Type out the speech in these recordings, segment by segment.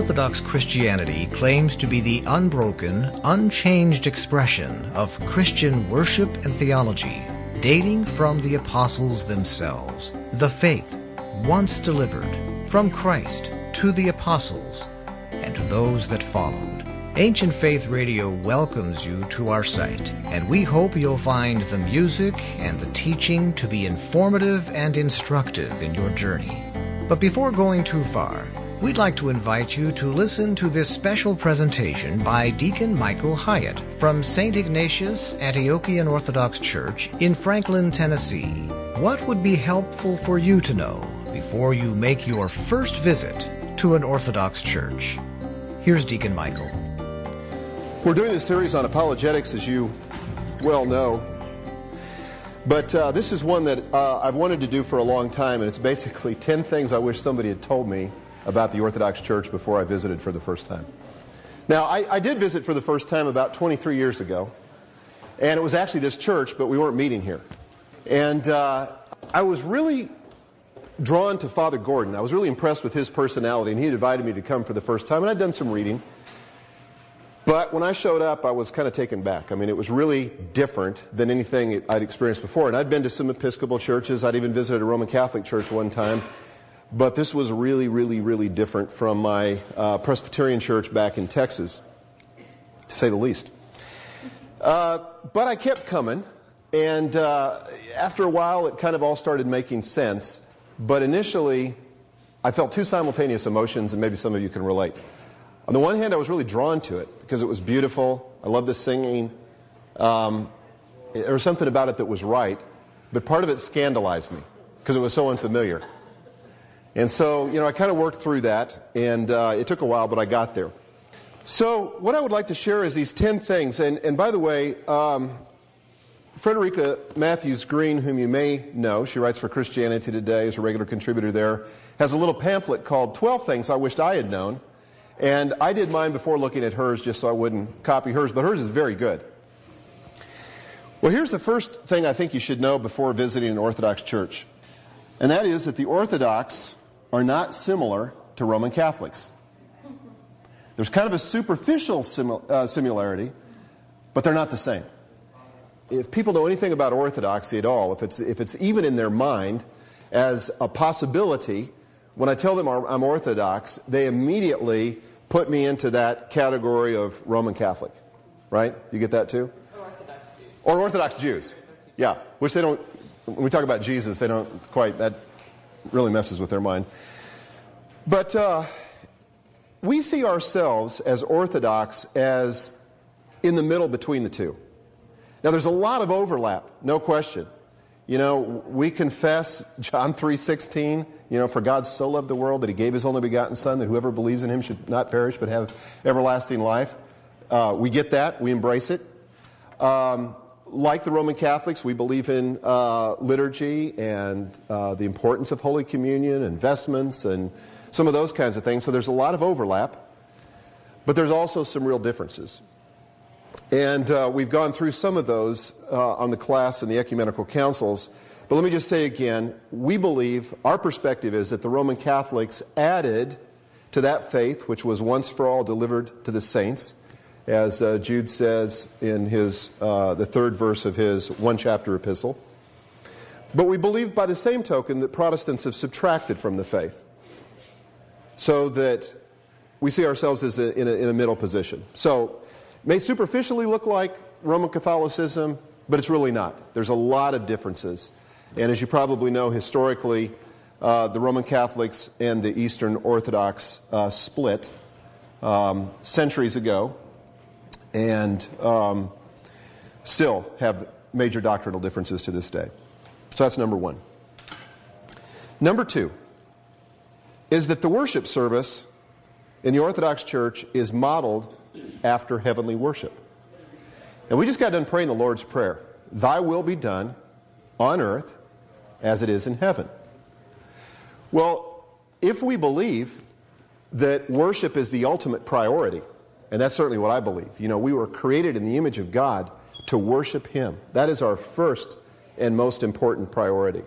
Orthodox Christianity claims to be the unbroken, unchanged expression of Christian worship and theology, dating from the apostles themselves. The faith, once delivered from Christ to the apostles and to those that followed. Ancient Faith Radio welcomes you to our site, and we hope you'll find the music and the teaching to be informative and instructive in your journey. But before going too far, we'd like to invite you to listen to this special presentation by Deacon Michael Hyatt from St. Ignatius Antiochian Orthodox Church in Franklin, Tennessee. What would be helpful for you to know before you make your first visit to an Orthodox church? Here's Deacon Michael. We're doing this series on apologetics, as you well know. But this is one that I've wanted to do for a long time, and it's basically 10 things I wish somebody had told me about the Orthodox Church before I visited for the first time. Now, I did visit for the first time about 23 years ago, and it was actually this church, but we weren't meeting here. And I was really drawn to Father Gordon. I was really impressed with his personality, and he had invited me to come for the first time, and I'd done some reading. But when I showed up, I was kind of taken back. I mean, it was really different than anything I'd experienced before. And I'd been to some Episcopal churches. I'd even visited a Roman Catholic church one time. But this was really, really, really different from my Presbyterian church back in Texas, to say the least. But I kept coming, and after a while, it kind of all started making sense. But initially, I felt two simultaneous emotions, and maybe some of you can relate. On the one hand, I was really drawn to it because it was beautiful. I loved the singing. There was something about it that was right, but part of it scandalized me because it was so unfamiliar. And so, I kind of worked through that, and it took a while, but I got there. So what I would like to share is these 10 things. And by the way, Frederica Matthews Green, whom you may know, she writes for Christianity Today, is a regular contributor there, has a little pamphlet called 12 Things I Wished I Had Known. And I did mine before looking at hers just so I wouldn't copy hers, but hers is very good. Well, here's the first thing I think you should know before visiting an Orthodox church. And that is that the Orthodox are not similar to Roman Catholics. There's kind of a superficial similarity, but they're not the same. If people know anything about Orthodoxy at all, if it's even in their mind as a possibility, when I tell them I'm Orthodox, they immediately put me into that category of Roman Catholic. Right? You get that too? Or Orthodox Jews. Or Orthodox Jews. Yeah. Which they don't, when we talk about Jesus, they don't quite, that really messes with their mind. But we see ourselves as Orthodox as in the middle between the two. Now there's a lot of overlap, no question. We confess John 3:16, for God so loved the world that He gave His only begotten Son, that whoever believes in Him should not perish but have everlasting life. We get that. We embrace it. Like the Roman Catholics, we believe in liturgy and the importance of Holy Communion and vestments and some of those kinds of things. So there's a lot of overlap, but there's also some real differences. And we've gone through some of those on the class and the ecumenical councils. But let me just say again, we believe, our perspective is that the Roman Catholics added to that faith, which was once for all delivered to the saints, as Jude says in his the third verse of his one-chapter epistle. But we believe by the same token that Protestants have subtracted from the faith, so that we see ourselves as in a middle position. So it may superficially look like Roman Catholicism, but it's really not. There's a lot of differences. And as you probably know, historically, the Roman Catholics and the Eastern Orthodox split centuries ago, and still have major doctrinal differences to this day. So that's number one. Number two is that the worship service in the Orthodox Church is modeled after heavenly worship. And we just got done praying the Lord's Prayer. Thy will be done on earth as it is in heaven. Well, if we believe that worship is the ultimate priority, and that's certainly what I believe. We were created in the image of God to worship Him. That is our first and most important priority.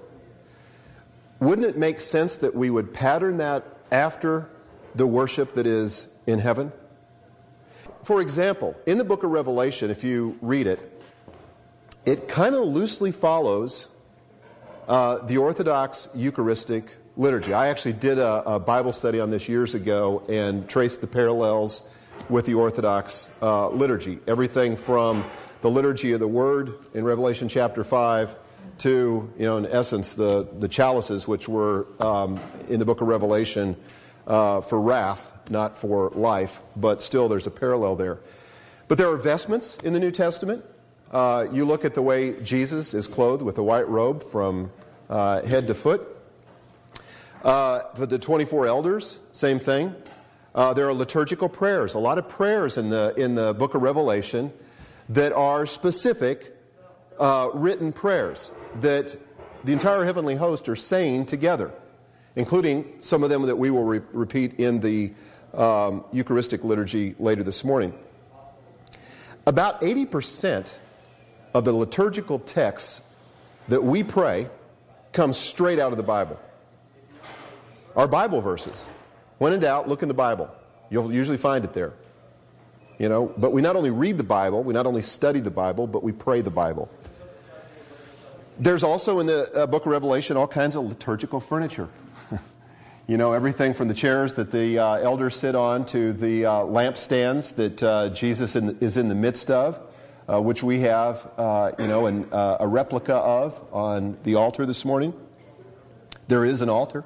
Wouldn't it make sense that we would pattern that after the worship that is in heaven? For example, in the book of Revelation, if you read it, it kind of loosely follows the Orthodox Eucharistic liturgy. I actually did a Bible study on this years ago and traced the parallels with the Orthodox liturgy. Everything from the liturgy of the Word in Revelation chapter 5 to, in essence, the chalices, which were in the book of Revelation for wrath, not for life, but still there's a parallel there. But there are vestments in the New Testament. You look at the way Jesus is clothed with a white robe from head to foot. For the 24 elders, same thing. There are liturgical prayers, a lot of prayers in the book of Revelation that are specific written prayers that the entire heavenly host are saying together, including some of them that we will repeat in the Eucharistic liturgy later this morning. About 80% of the liturgical texts that we pray come straight out of the Bible. Our Bible verses. When in doubt, look in the Bible. You'll usually find it there. But we not only read the Bible, we not only study the Bible, but we pray the Bible. There's also in the book of Revelation all kinds of liturgical furniture. Everything from the chairs that the elders sit on to the lampstands that Jesus is in the midst of, which we have, a replica of on the altar this morning. There is an altar,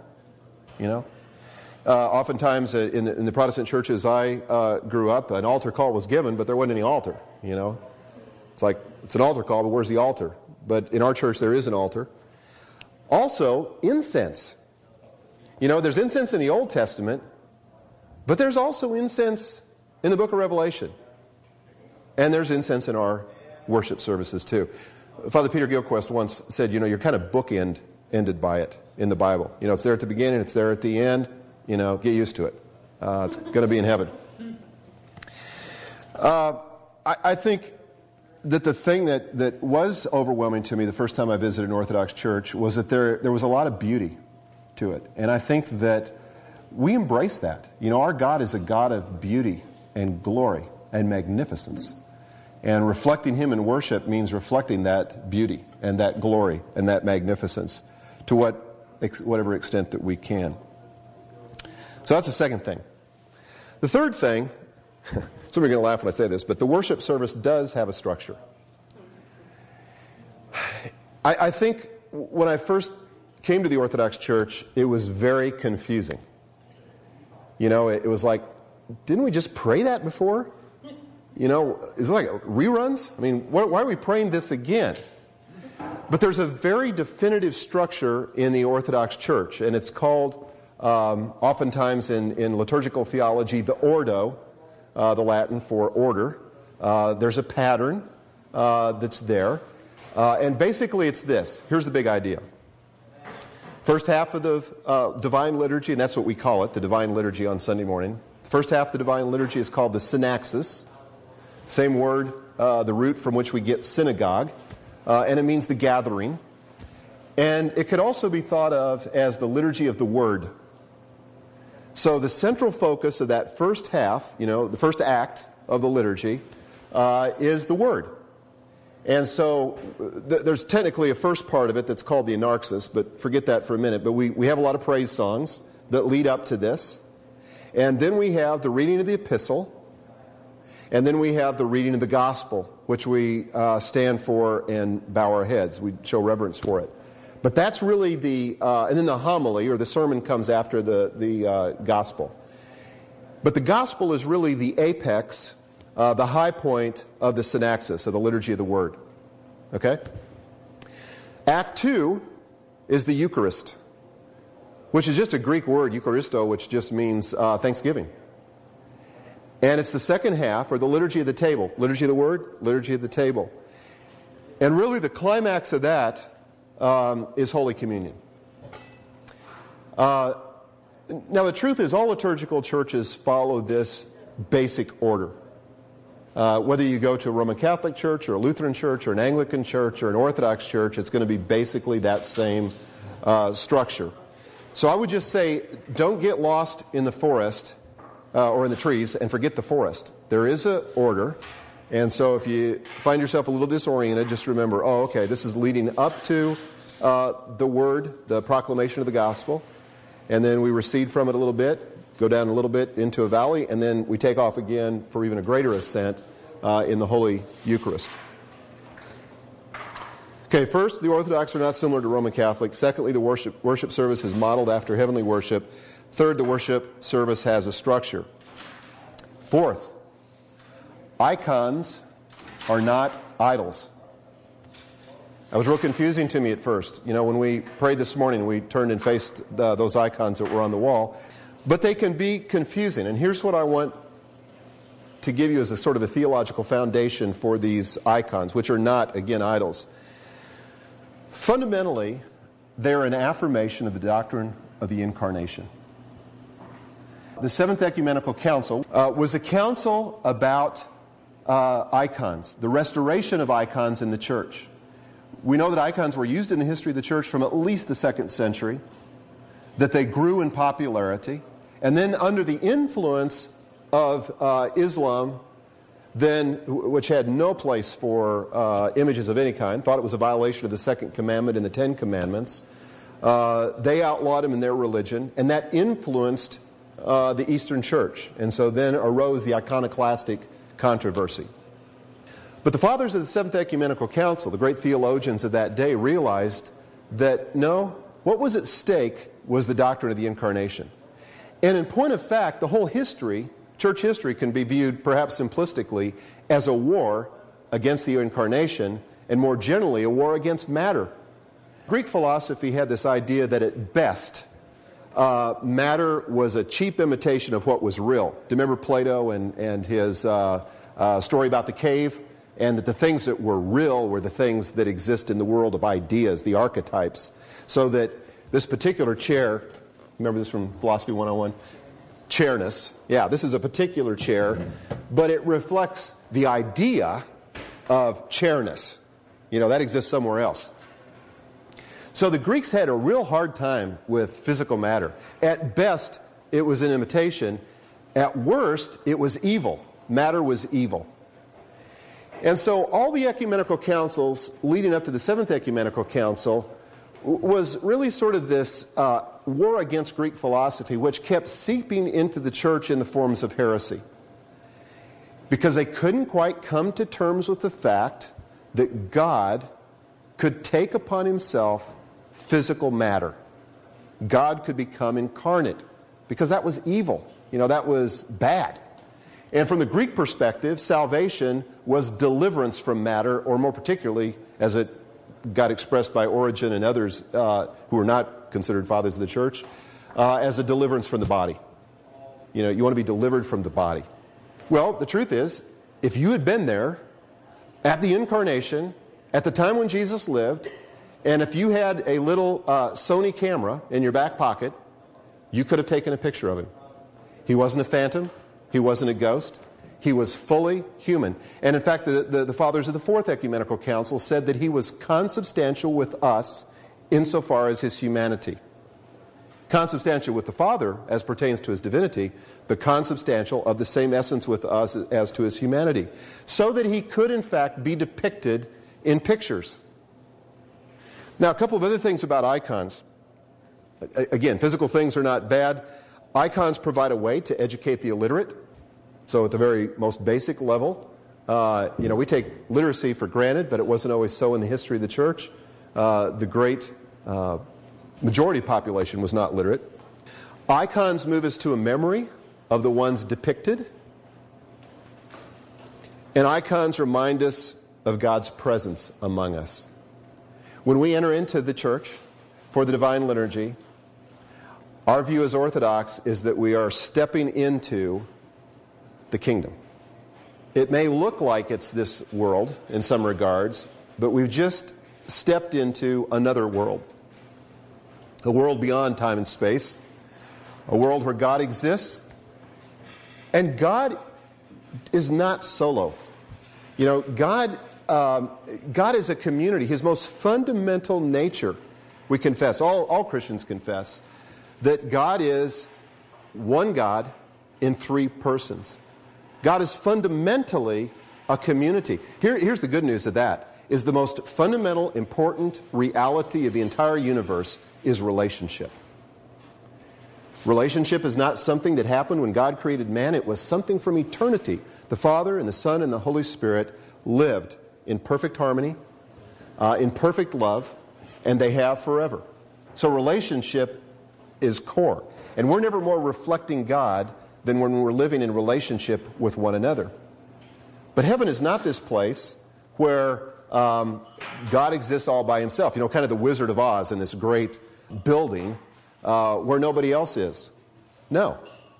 Oftentimes in the Protestant churches I grew up, an altar call was given, but there wasn't any altar, It's like, it's an altar call, but where's the altar? But in our church there is an altar. Also, incense. There's incense in the Old Testament, but there's also incense in the book of Revelation. And there's incense in our worship services too. Father Peter Gilchrist once said, you're kind of bookended by it in the Bible. It's there at the beginning, it's there at the end. Get used to it. It's going to be in heaven. I think that the thing that was overwhelming to me the first time I visited an Orthodox church was that there was a lot of beauty to it. And I think that we embrace that. Our God is a God of beauty and glory and magnificence. And reflecting Him in worship means reflecting that beauty and that glory and that magnificence to whatever extent that we can. So that's the second thing. The third thing, some of you are going to laugh when I say this, but the worship service does have a structure. I think when I first came to the Orthodox Church, it was very confusing. It was like, didn't we just pray that before? Is it like reruns? Why are we praying this again? But there's a very definitive structure in the Orthodox Church, and it's called, oftentimes in liturgical theology, the ordo, the Latin for order. There's a pattern that's there. And basically it's this. Here's the big idea. First half of the Divine Liturgy, and that's what we call it, the Divine Liturgy on Sunday morning. The first half of the Divine Liturgy is called the synaxis. Same word, the root from which we get synagogue. And it means the gathering. And it could also be thought of as the liturgy of the Word. So the central focus of that first half, the first act of the liturgy, is the Word. And so there's technically a first part of it that's called the anarxis, but forget that for a minute. But we have a lot of praise songs that lead up to this. And then we have the reading of the epistle. And then we have the reading of the gospel, which we stand for and bow our heads. We show reverence for it. But that's really and then the homily or the sermon comes after the gospel. But the gospel is really the apex, the high point of the synaxis, of the liturgy of the Word. Okay? Act 2 is the Eucharist, which is just a Greek word, Eucharisto, which just means thanksgiving. And it's the second half, or the liturgy of the table. Liturgy of the Word, liturgy of the table. And really the climax of that is Holy Communion. Now the truth is all liturgical churches follow this basic order. Whether you go to a Roman Catholic church or a Lutheran church or an Anglican church or an Orthodox church, it's going to be basically that same structure. So I would just say, don't get lost in the forest or in the trees, and forget the forest. There is an order. And so if you find yourself a little disoriented, just remember, oh, okay, this is leading up to the word, the proclamation of the gospel. And then we recede from it a little bit, go down a little bit into a valley, and then we take off again for even a greater ascent in the Holy Eucharist. Okay, first, the Orthodox are not similar to Roman Catholics. Secondly, the worship service is modeled after heavenly worship. Third, the worship service has a structure. Fourth, icons are not idols. That was real confusing to me at first. You know, when we prayed this morning, we turned and faced those icons that were on the wall. But they can be confusing. And here's what I want to give you as a sort of a theological foundation for these icons, which are not, again, idols. Fundamentally, they're an affirmation of the doctrine of the Incarnation. The Seventh Ecumenical Council was a council about icons, the restoration of icons in the church. We know that icons were used in the history of the church from at least the 2nd century, that they grew in popularity, and then under the influence of Islam, then, which had no place for images of any kind, thought it was a violation of the 2nd commandment in the 10 commandments, they outlawed them in their religion, and that influenced the Eastern Church. And so then arose the iconoclastic controversy. But the fathers of the Seventh Ecumenical Council, the great theologians of that day, realized that no, what was at stake was the doctrine of the Incarnation. And in point of fact, the whole history, church history, can be viewed perhaps simplistically as a war against the Incarnation, and more generally, a war against matter. Greek philosophy had this idea that at best, matter was a cheap imitation of what was real. Do you remember Plato and his story about the cave? And that the things that were real were the things that exist in the world of ideas, the archetypes. So that this particular chair, remember this from Philosophy 101? Chairness. Yeah, this is a particular chair, but it reflects the idea of chairness. You know, that exists somewhere else. So the Greeks had a real hard time with physical matter. At best, it was an imitation. At worst, it was evil. Matter was evil. And so all the ecumenical councils leading up to the Seventh Ecumenical Council was really sort of this war against Greek philosophy, which kept seeping into the church in the forms of heresy. Because they couldn't quite come to terms with the fact that God could take upon himself physical matter. God could become incarnate, because that was evil. You know, that was bad. And from the Greek perspective, salvation was deliverance from matter, or more particularly, as it got expressed by Origen and others who are not considered fathers of the church, as a deliverance from the body. You know, you want to be delivered from the body. Well, the truth is, if you had been there at the Incarnation, at the time when Jesus lived, and if you had a little Sony camera in your back pocket, you could have taken a picture of him. He wasn't a phantom. He wasn't a ghost. He was fully human. And in fact, the fathers of the Fourth Ecumenical Council said that he was consubstantial with us insofar as his humanity. Consubstantial with the Father as pertains to his divinity, but consubstantial of the same essence with us as to his humanity. So that he could in fact be depicted in pictures. Now, a couple of other things about icons. Again, physical things are not bad. Icons provide a way to educate the illiterate. So at the very most basic level, we take literacy for granted, but it wasn't always so in the history of the church. The great majority population was not literate. Icons move us to a memory of the ones depicted. And icons remind us of God's presence among us. When we enter into the church for the Divine Liturgy, our view as Orthodox is that we are stepping into the kingdom. It may look like it's this world in some regards, but we've just stepped into another world. A world beyond time and space. A world where God exists. And God is not solo. You know, God is a community. His most fundamental nature, we confess, all Christians confess, that God is one God in three persons. God is fundamentally a community. Here's the good news of that, is the most fundamental, important reality of the entire universe is relationship. Relationship is not something that happened when God created man. It was something from eternity. The Father and the Son and the Holy Spirit lived in perfect harmony, in perfect love, and they have forever. So relationship is core. And we're never more reflecting God than when we're living in relationship with one another. But heaven is not this place where God exists all by himself. You know, kind of the Wizard of Oz in this great building where nobody else is. No.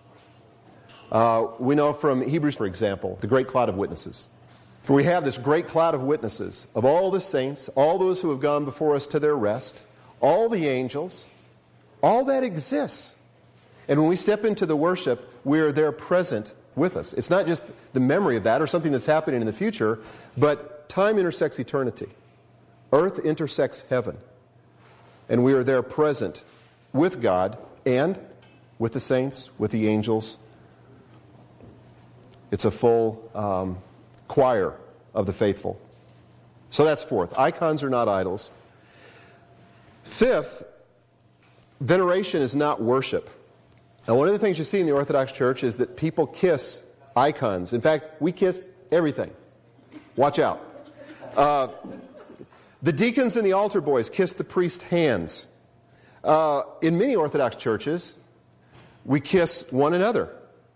We know from Hebrews, for example, the great cloud of witnesses. For we have this great cloud of witnesses of all the saints, all those who have gone before us to their rest, all the angels, all that exists. And when we step into the worship, we are there present with us. It's not just the memory of that or something that's happening in the future, but time intersects eternity. Earth intersects heaven. And we are there present with God and with the saints, with the angels. It's a full choir of the faithful. So that's fourth. Icons are not idols. Fifth, veneration is not worship. Now, one of the things you see in the Orthodox Church is that people kiss icons. In fact, we kiss everything. Watch out. The deacons and the altar boys kiss the priest's hands. In many Orthodox churches, we kiss one another.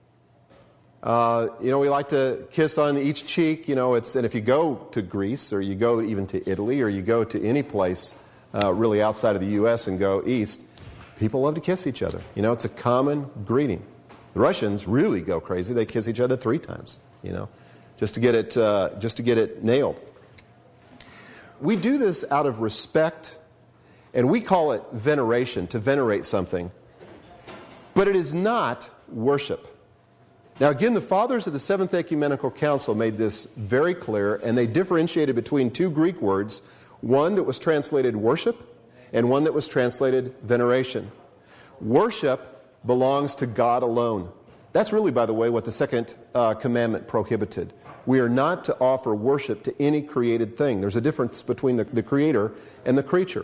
We like to kiss on each cheek. And if you go to Greece, or you go even to Italy, or you go to any place really outside of the U.S. and go east, people love to kiss each other. It's a common greeting. The Russians really go crazy. They kiss each other 3 times, just to get it nailed. We do this out of respect, and we call it veneration, to venerate something. But it is not worship. Now again, the fathers of the Seventh Ecumenical Council made this very clear, and they differentiated between 2 Greek words, one that was translated worship and one that was translated veneration. Worship belongs to God alone. That's really, by the way, what the second commandment prohibited. We are not to offer worship to any created thing. There's a difference between the creator and the creature.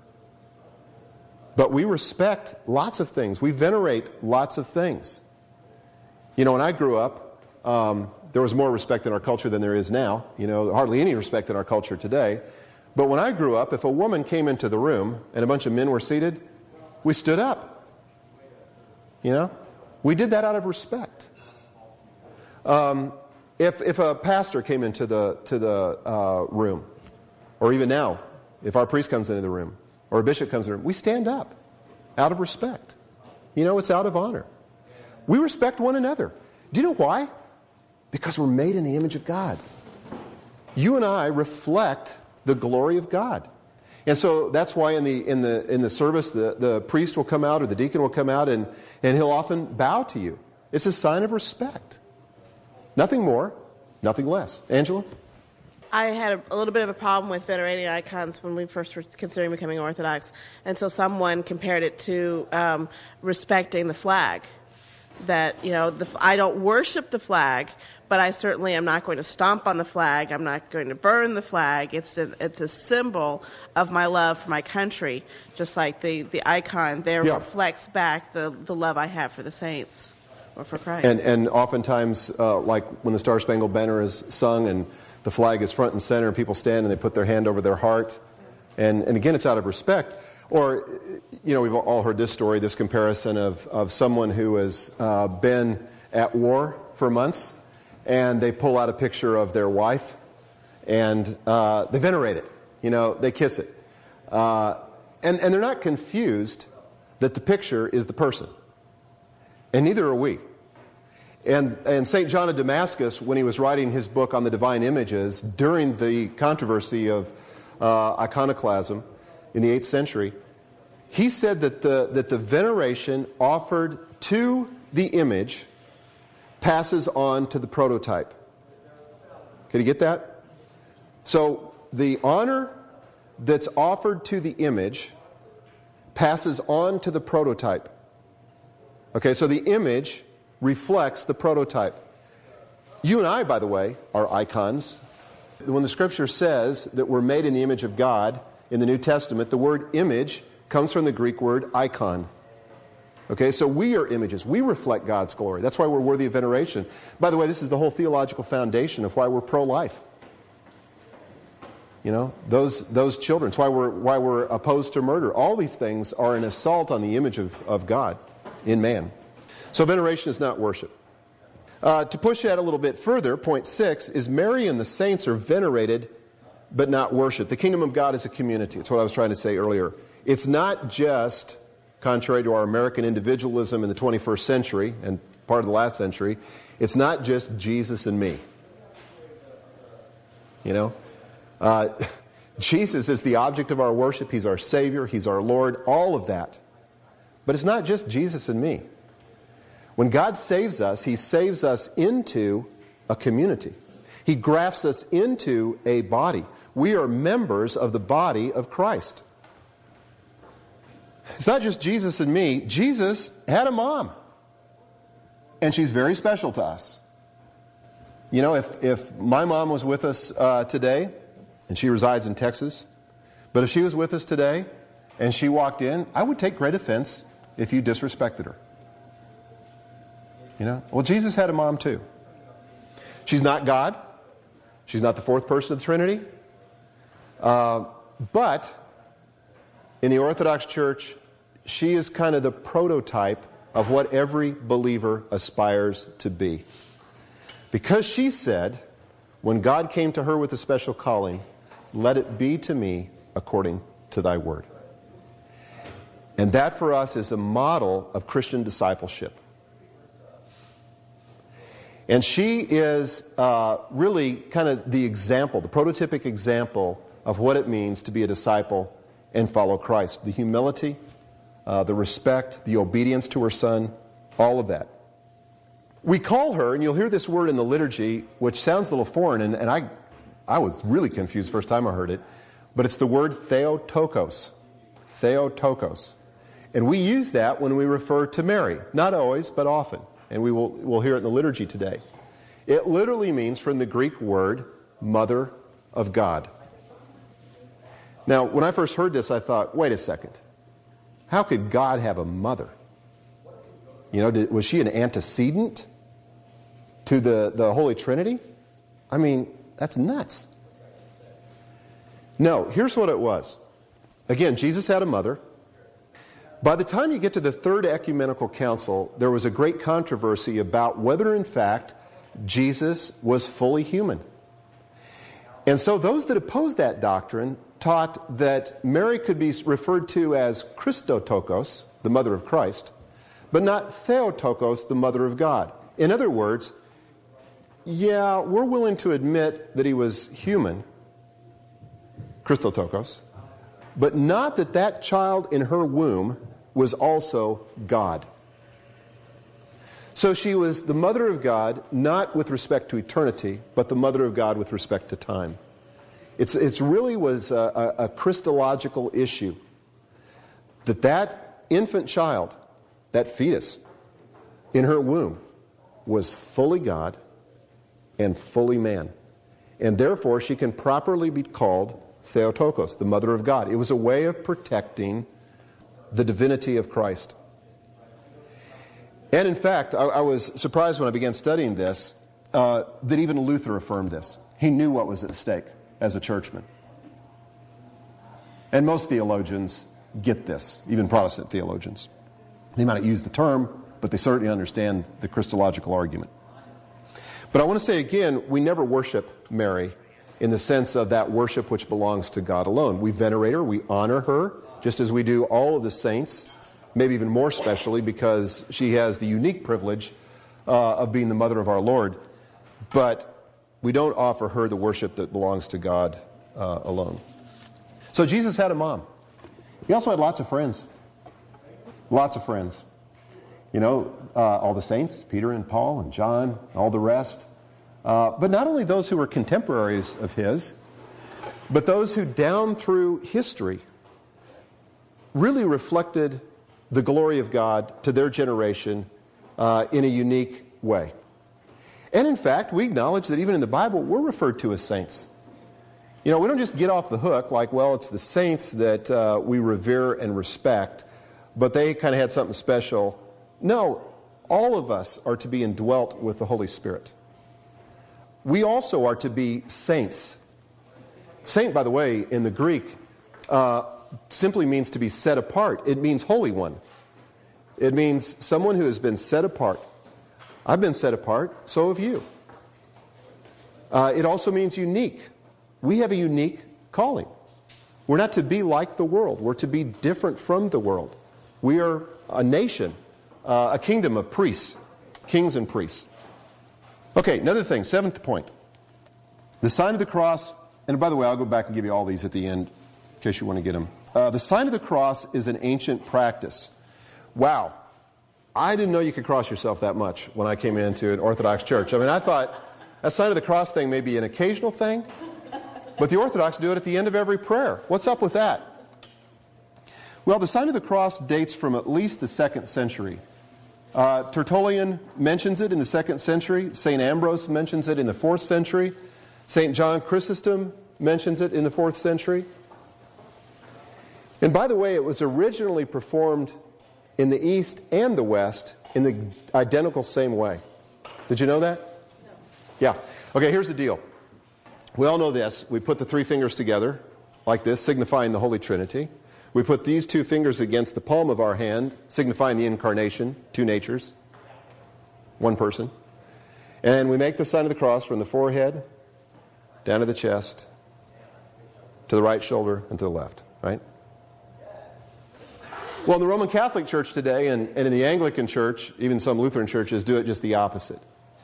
But we respect lots of things. We venerate lots of things. When I grew up, there was more respect in our culture than there is now. Hardly any respect in our culture today. But when I grew up, if a woman came into the room and a bunch of men were seated, we stood up. We did that out of respect. If a pastor came into the room, or even now, if our priest comes into the room, or a bishop comes in the room, we stand up out of respect. It's out of honor. We respect one another. Do you know why? Because we're made in the image of God. You and I reflect the glory of God. And so that's why in the service the priest will come out or the deacon will come out and he'll often bow to you. It's a sign of respect. Nothing more, nothing less. Angela? I had a little bit of a problem with venerating icons when we first were considering becoming Orthodox until someone compared it to respecting the flag. That, I don't worship the flag, but I certainly am not going to stomp on the flag. I'm not going to burn the flag. It's a symbol of my love for my country, just like the icon there reflects back the love I have for the saints or for Christ. And oftentimes, like when the Star Spangled Banner is sung and the flag is front and center and people stand and they put their hand over their heart. And again, it's out of respect. Or, we've all heard this story, this comparison of someone who has been at war for months, and they pull out a picture of their wife, and they venerate it. They kiss it. And they're not confused that the picture is the person. And neither are we. And St. John of Damascus, when he was writing his book on the divine images, during the controversy of iconoclasm in the 8th century, he said that the veneration offered to the image passes on to the prototype. Can you get that? So the honor that's offered to the image passes on to the prototype. Okay, so the image reflects the prototype. You and I, by the way, are icons. When the Scripture says that we're made in the image of God in the New Testament, the word image comes from the Greek word icon. Okay, so we are images. We reflect God's glory. That's why we're worthy of veneration. By the way, this is the whole theological foundation of why we're pro-life. You know, those children. It's why we're opposed to murder. All these things are an assault on the image of God in man. So veneration is not worship. To push that a little bit further, point 6 is Mary and the saints are venerated but not worshipped. The kingdom of God is a community. That's what I was trying to say earlier. It's not just, contrary to our American individualism in the 21st century and part of the last century, it's not just Jesus and me. You know? Jesus is the object of our worship. He's our Savior. He's our Lord. All of that. But it's not just Jesus and me. When God saves us, He saves us into a community. He grafts us into a body. We are members of the body of Christ. It's not just Jesus and me. Jesus had a mom. And she's very special to us. You know, if my mom was with us today, and she resides in Texas, but if she was with us today and she walked in, I would take great offense if you disrespected her. You know? Well, Jesus had a mom too. She's not God. She's not the fourth person of the Trinity. But in the Orthodox Church, she is kind of the prototype of what every believer aspires to be. Because she said, when God came to her with a special calling, let it be to me according to thy word. And that for us is a model of Christian discipleship. And she is really kind of the example, the prototypic example of what it means to be a disciple and follow Christ. The humility, the respect, the obedience to her Son, all of that. We call her, and you'll hear this word in the liturgy, which sounds a little foreign, and I was really confused first time I heard it, but it's the word Theotokos. Theotokos. And we use that when we refer to Mary. Not always, but often. And we'll hear it in the liturgy today. It literally means, from the Greek word, Mother of God. Now, when I first heard this, I thought, wait a second. How could God have a mother? You know, was she an antecedent to the Holy Trinity? I mean, that's nuts. No, here's what it was. Again, Jesus had a mother. By the time you get to the Third Ecumenical Council, there was a great controversy about whether, in fact, Jesus was fully human. And so those that opposed that doctrine taught that Mary could be referred to as Christotokos, the mother of Christ, but not Theotokos, the mother of God. In other words, yeah, we're willing to admit that he was human, Christotokos, but not that that child in her womb was also God. So she was the mother of God, not with respect to eternity, but the mother of God with respect to time. It's really was a Christological issue. That infant child, that fetus in her womb, was fully God and fully man. And therefore she can properly be called Theotokos, the mother of God. It was a way of protecting the divinity of Christ. And in fact, I was surprised when I began studying this that even Luther affirmed this. He knew what was at stake as a churchman. And most theologians get this, even Protestant theologians. They might not use the term, but they certainly understand the Christological argument. But I want to say again, we never worship Mary in the sense of that worship which belongs to God alone. We venerate her, we honor her, just as we do all of the saints, maybe even more specially because she has the unique privilege of being the mother of our Lord. But we don't offer her the worship that belongs to God alone. So Jesus had a mom. He also had lots of friends. Lots of friends. You know, all the saints, Peter and Paul and John, all the rest. But not only those who were contemporaries of his, but those who down through history really reflected the glory of God to their generation in a unique way. And in fact, we acknowledge that even in the Bible, we're referred to as saints. You know, we don't just get off the hook like, well, it's the saints that we revere and respect, but they kind of had something special. No, all of us are to be indwelt with the Holy Spirit. We also are to be saints. Saint, by the way, in the Greek, simply means to be set apart. It means holy one. It means someone who has been set apart. I've been set apart, so have you. It also means unique. We have a unique calling. We're not to be like the world. We're to be different from the world. We are a nation, a kingdom of priests, kings and priests. Okay, another thing, seventh point. The sign of the cross, and by the way, I'll go back and give you all these at the end in case you want to get them. The sign of the cross is an ancient practice. Wow. I didn't know you could cross yourself that much when I came into an Orthodox church. I mean, I thought that sign of the cross thing may be an occasional thing, but the Orthodox do it at the end of every prayer. What's up with that? Well, the sign of the cross dates from at least the 2nd century. Tertullian mentions it in the 2nd century. St. Ambrose mentions it in the 4th century. St. John Chrysostom mentions it in the 4th century. And by the way, it was originally performed in the East and the West in the identical same way. Did you know that? No. Yeah. Okay, here's the deal. We all know this. We put the 3 fingers together like this, signifying the Holy Trinity. We put these 2 fingers against the palm of our hand, signifying the Incarnation, 2 natures, 1 person. And we make the sign of the cross from the forehead down to the chest, to the right shoulder, and to the left, right? Well, in the Roman Catholic Church today, and in the Anglican Church, even some Lutheran churches do it just the opposite.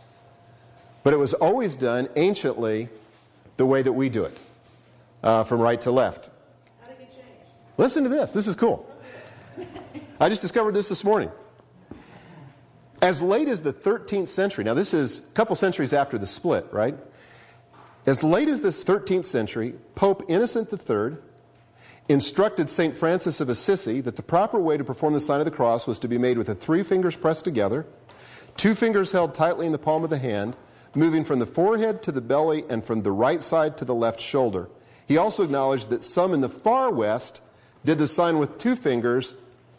But it was always done anciently the way that we do it, from right to left. How did it change? Listen to this. This is cool. I just discovered this morning. As late as the 13th century, now this is a couple centuries after the split, right? As late as this 13th century, Pope Innocent III instructed St. Francis of Assisi that the proper way to perform the sign of the cross was to be made with the 3 fingers pressed together, 2 fingers held tightly in the palm of the hand, moving from the forehead to the belly and from the right side to the left shoulder. He also acknowledged that some in the far west did the sign with 2 fingers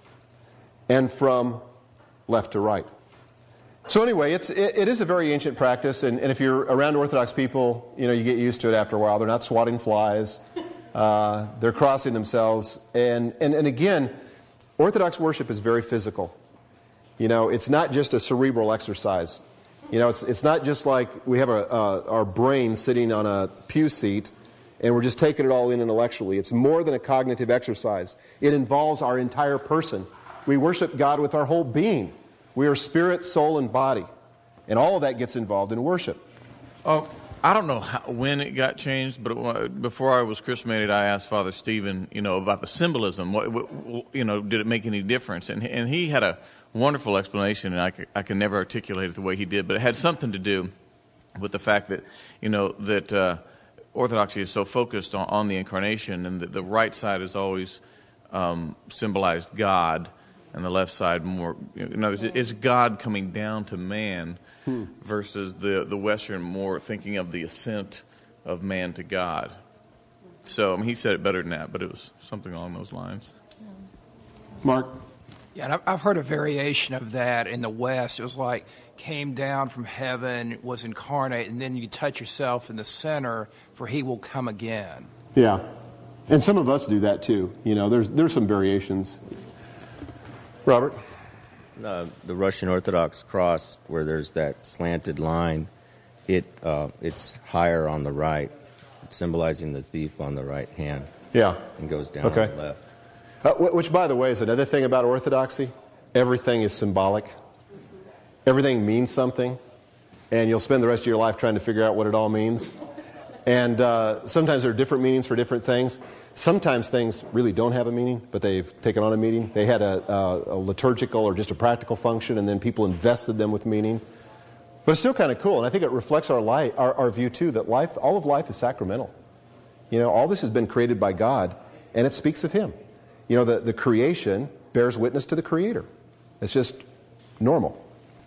and from left to right. So anyway, it is a very ancient practice, and if you're around Orthodox people, you know, you get used to it after a while. They're not swatting flies. They're crossing themselves. And again, Orthodox worship is very physical. You know, it's not just a cerebral exercise. You know, it's not just like we have our brain sitting on a pew seat and we're just taking it all in intellectually. It's more than a cognitive exercise. It involves our entire person. We worship God with our whole being. We are spirit, soul, and body. And all of that gets involved in worship. Oh, I don't know when it got changed, but before I was chrismated, I asked Father Stephen, you know, about the symbolism. You know, did it make any difference? And he had a wonderful explanation, and I can never articulate it the way he did, but it had something to do with the fact that, you know, that Orthodoxy is so focused on the Incarnation, and that the right side has always symbolized God, and the left side more, you know, it's God coming down to man, versus the Western more thinking of the ascent of man to God. So, I mean, he said it better than that, but it was something along those lines. Mark? Yeah, and I've heard a variation of that in the West. It was like came down from heaven, was incarnate, and then you touch yourself in the center, for he will come again. Yeah. And some of us do that too. You know, there's some variations. Robert? The Russian Orthodox cross, where there's that slanted line, it's higher on the right, symbolizing the thief on the right hand. Yeah. And goes down on the left. Which, by the way, is another thing about Orthodoxy. Everything is symbolic. Everything means something. And you'll spend the rest of your life trying to figure out what it all means. And sometimes there are different meanings for different things. Sometimes things really don't have a meaning, but they've taken on a meaning. They had a liturgical or just a practical function, and then people invested them with meaning. But it's still kind of cool, and I think it reflects our view, too, that all of life is sacramental. You know, all this has been created by God, and it speaks of Him. You know, the creation bears witness to the Creator. It's just normal.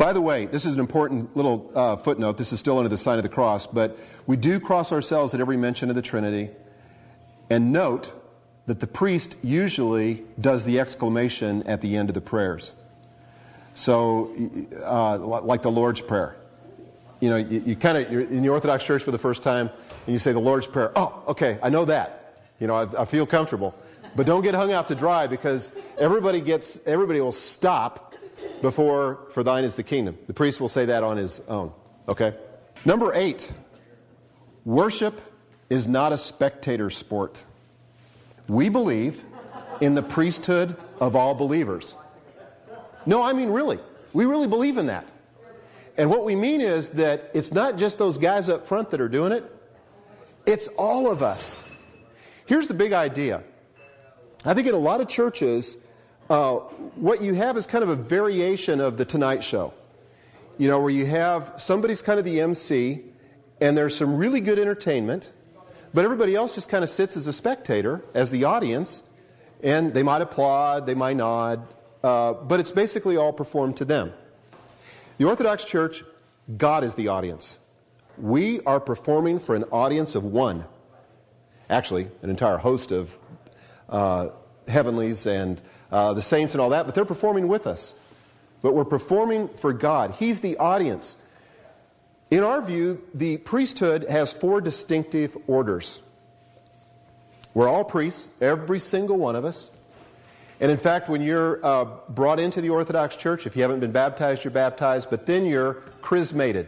By the way, this is an important little footnote. This is still under the sign of the cross, but we do cross ourselves at every mention of the Trinity. And note that the priest usually does the exclamation at the end of the prayers. So, like the Lord's Prayer. You know, you're in the Orthodox Church for the first time, and you say the Lord's Prayer. Oh, okay, I know that. You know, I feel comfortable. But don't get hung out to dry, because everybody will stop before "For thine is the kingdom." The priest will say that on his own. Okay? Number 8, worship is not a spectator sport. We believe in the priesthood of all believers. No, I mean really. We really believe in that. And what we mean is that it's not just those guys up front that are doing it. It's all of us. Here's the big idea. I think in a lot of churches, what you have is kind of a variation of the Tonight Show. You know, where you have somebody's kind of the MC, and there's some really good entertainment, but everybody else just kind of sits as a spectator, as the audience, and they might applaud, they might nod, but it's basically all performed to them. The Orthodox Church, God is the audience. We are performing for an audience of one. Actually, an entire host of heavenlies and the saints and all that, but they're performing with us. But we're performing for God. He's the audience. In our view, the priesthood has 4 distinctive orders. We're all priests, every single one of us. And in fact, when you're brought into the Orthodox Church, if you haven't been baptized, you're baptized, but then you're chrismated.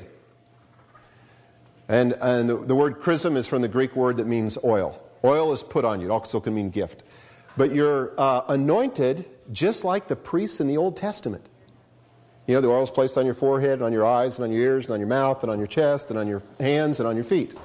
And the word chrism is from the Greek word that means oil. Oil is put on you. It also can mean gift. But you're anointed just like the priests in the Old Testament. You know, the oil is placed on your forehead, and on your eyes, and on your ears, and on your mouth, and on your chest, and on your hands, and on your feet.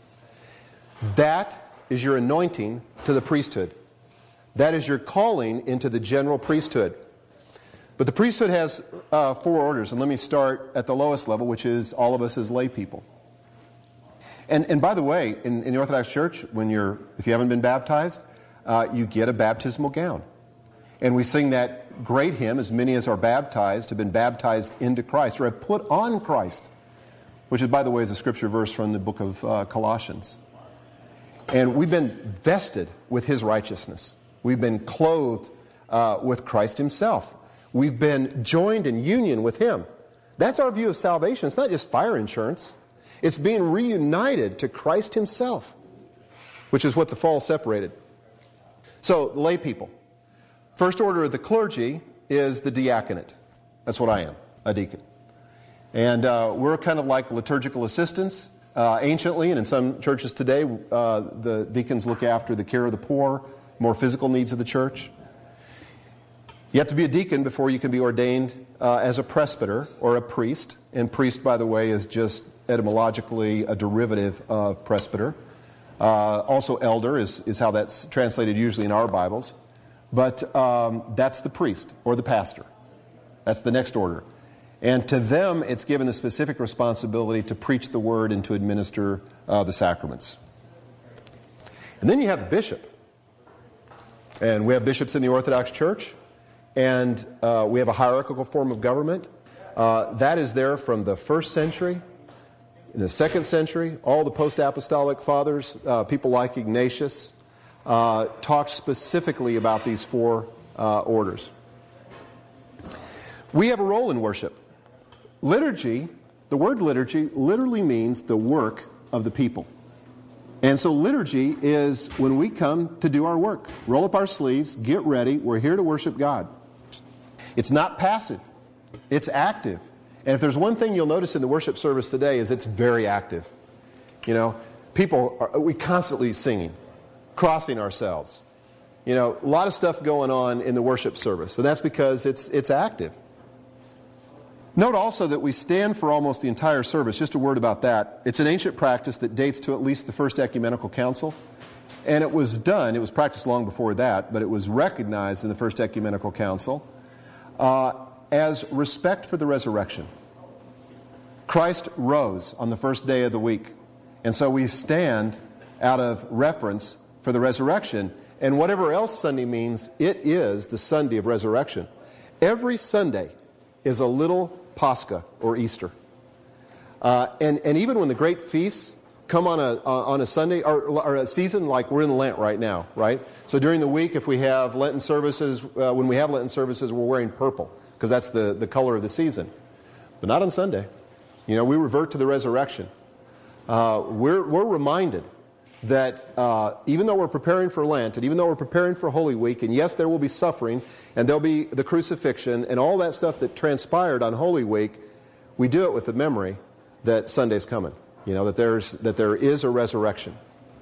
That is your anointing to the priesthood. That is your calling into the general priesthood. But the priesthood has 4 orders, and let me start at the lowest level, which is all of us as lay people. And by the way, in the Orthodox Church, if you haven't been baptized, you get a baptismal gown. And we sing that great hymn, "As many as are baptized have been baptized into Christ," or have put on Christ, which is, by the way, is a scripture verse from the book of Colossians. And we've been vested with His righteousness. We've been clothed with Christ Himself. We've been joined in union with Him. That's our view of salvation. It's not just fire insurance. It's being reunited to Christ Himself, which is what the fall separated. So, lay people. First order of the clergy is the diaconate. That's what I am, a deacon. And we're kind of like liturgical assistants. Anciently, and in some churches today, the deacons look after the care of the poor, more physical needs of the church. You have to be a deacon before you can be ordained as a presbyter or a priest. And priest, by the way, is just etymologically a derivative of presbyter. Also elder is how that's translated usually in our Bibles. But that's the priest or the pastor. That's the next order. And to them, it's given the specific responsibility to preach the word and to administer the sacraments. And then you have the bishop. And we have bishops in the Orthodox Church. And we have a hierarchical form of government. That is there from the 1st century, in the 2nd century. All the post-apostolic fathers, people like Ignatius, talk specifically about these 4 orders. We have a role in worship. Liturgy, the word liturgy, literally means the work of the people. And so liturgy is when we come to do our work. Roll up our sleeves, get ready, we're here to worship God. It's not passive, it's active. And if there's one thing you'll notice in the worship service today is it's very active. You know, we constantly singing, crossing ourselves. You know, a lot of stuff going on in the worship service. And that's because it's active. Note also that we stand for almost the entire service. Just a word about that. It's an ancient practice that dates to at least the First Ecumenical Council. And it was practiced long before that, but it was recognized in the First Ecumenical Council as respect for the resurrection. Christ rose on the first day of the week. And so we stand out of reference for the resurrection. And whatever else Sunday means, it is the Sunday of resurrection. Every Sunday is a little Pascha or Easter. And even when the great feasts come on a Sunday or a season like we're in Lent right now, right? So during the week, if we have Lenten services, when we have Lenten services, we're wearing purple because that's the color of the season. But not on Sunday. We revert to the resurrection. We're reminded that even though we're preparing for Lent, and even though we're preparing for Holy Week, and yes, there will be suffering, and there'll be the crucifixion, and all that stuff that transpired on Holy Week, we do it with the memory that Sunday's coming. That there is a resurrection.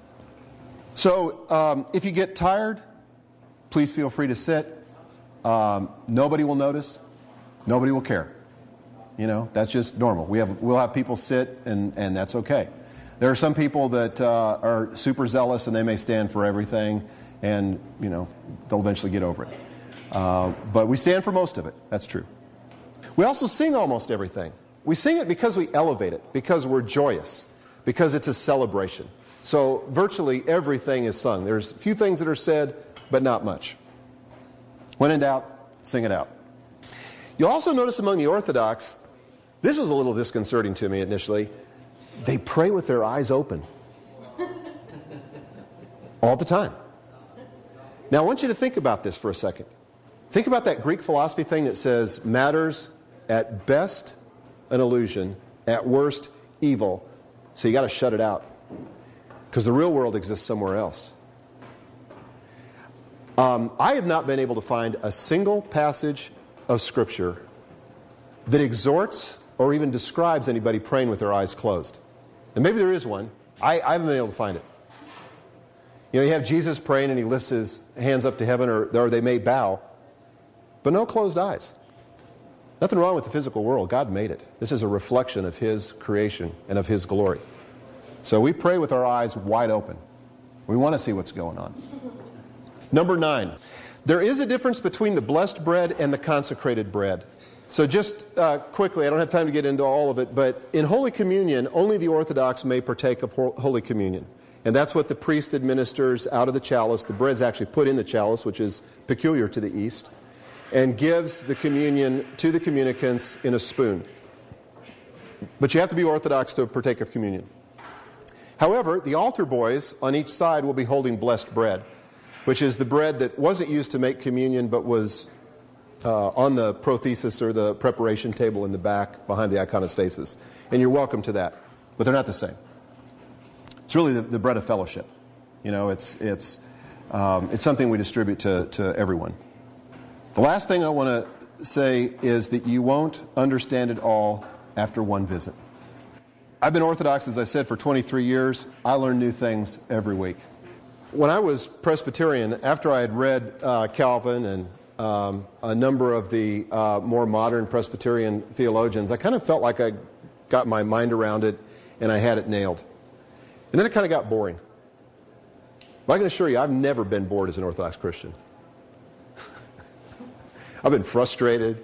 So if you get tired, please feel free to sit. Nobody will notice. Nobody will care. That's just normal. We'll have people sit, and that's okay. There are some people that are super zealous, and they may stand for everything, and they'll eventually get over it. But we stand for most of it. That's true. We also sing almost everything. We sing it because we elevate it, because we're joyous, because it's a celebration. So virtually everything is sung. There's a few things that are said, but not much. When in doubt, sing it out. You'll also notice among the Orthodox, this was a little disconcerting to me initially, they pray with their eyes open. All the time. Now I want you to think about this for a second. Think about that Greek philosophy thing that says matter's at best an illusion, at worst evil, so you got to shut it out because the real world exists somewhere else. I have not been able to find a single passage of Scripture that exhorts or even describes anybody praying with their eyes closed. And maybe there is one. I haven't been able to find it. You have Jesus praying and he lifts his hands up to heaven, or they may bow, but no closed eyes. Nothing wrong with the physical world. God made it. This is a reflection of His creation and of His glory. So we pray with our eyes wide open. We want to see what's going on. Number 9. There is a difference between the blessed bread and the consecrated bread. So just quickly, I don't have time to get into all of it, but in Holy Communion, only the Orthodox may partake of Holy Communion. And that's what the priest administers out of the chalice. The bread's actually put in the chalice, which is peculiar to the East, and gives the communion to the communicants in a spoon. But you have to be Orthodox to partake of communion. However, the altar boys on each side will be holding blessed bread, which is the bread that wasn't used to make communion but was on the prothesis or the preparation table in the back behind the iconostasis. And you're welcome to that, but they're not the same. It's really the bread of fellowship. It's something we distribute to everyone. The last thing I want to say is that you won't understand it all after one visit. I've been Orthodox, as I said, for 23 years. I learn new things every week. When I was Presbyterian, after I had read Calvin and a number of the more modern Presbyterian theologians, I kind of felt like I got my mind around it and I had it nailed. And then it kind of got boring. But I can assure you, I've never been bored as an Orthodox Christian. I've been frustrated,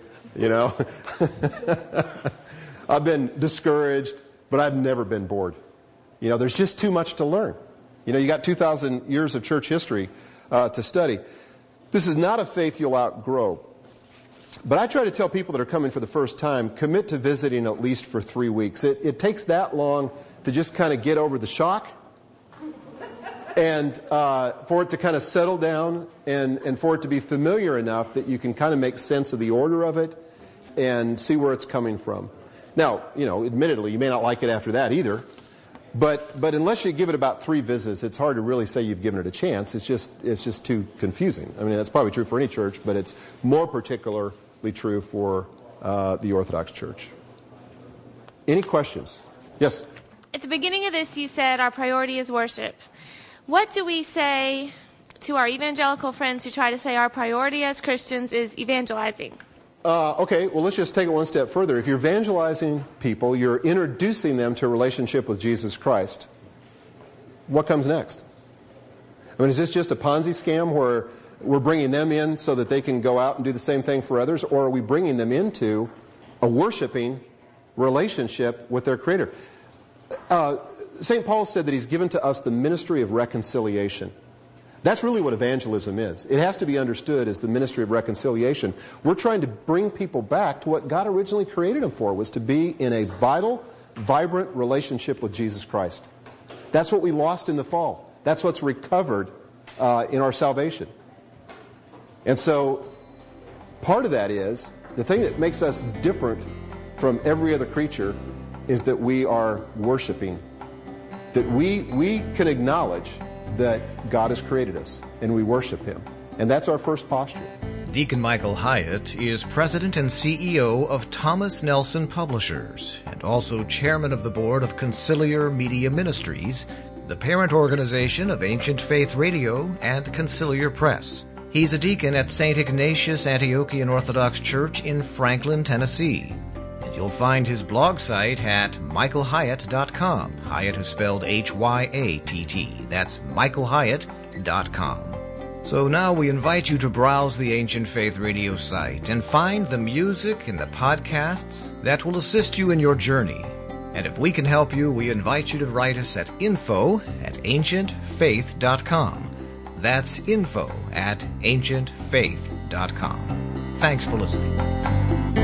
I've been discouraged, but I've never been bored. There's just too much to learn. You got 2,000 years of church history to study. This is not a faith you'll outgrow. But I try to tell people that are coming for the first time, commit to visiting at least for 3 weeks. It takes that long to just kind of get over the shock and for it to kind of settle down and for it to be familiar enough that you can kind of make sense of the order of it and see where it's coming from. Now, admittedly, you may not like it after that either, but unless you give it about 3 visits, it's hard to really say you've given it a chance. It's just too confusing. I mean, that's probably true for any church, but it's more particularly true for the Orthodox Church. Any questions? Yes? At the beginning of this, you said our priority is worship. What do we say to our evangelical friends who try to say our priority as Christians is evangelizing? Okay, well, let's just take it one step further. If you're evangelizing people, you're introducing them to a relationship with Jesus Christ. What comes next? I mean, is this just a Ponzi scam where we're bringing them in so that they can go out and do the same thing for others? Or are we bringing them into a worshiping relationship with their Creator? St. Paul said that he's given to us the ministry of reconciliation. That's really what evangelism is. It has to be understood as the ministry of reconciliation. We're trying to bring people back to what God originally created them for, was to be in a vital, vibrant relationship with Jesus Christ. That's what we lost in the fall. That's what's recovered in our salvation. And so part of that is, the thing that makes us different from every other creature is that we are worshiping. That we can acknowledge that God has created us, and we worship Him. And that's our first posture. Deacon Michael Hyatt is president and CEO of Thomas Nelson Publishers, and also chairman of the board of Conciliar Media Ministries, the parent organization of Ancient Faith Radio and Conciliar Press. He's a deacon at St. Ignatius Antiochian Orthodox Church in Franklin, Tennessee. And you'll find his blog site at michaelhyatt.com. Hyatt is spelled H-Y-A-T-T. That's michaelhyatt.com. So now we invite you to browse the Ancient Faith Radio site and find the music and the podcasts that will assist you in your journey. And if we can help you, we invite you to write us at info@ancientfaith.com. That's info@ancientfaith.com. Thanks for listening.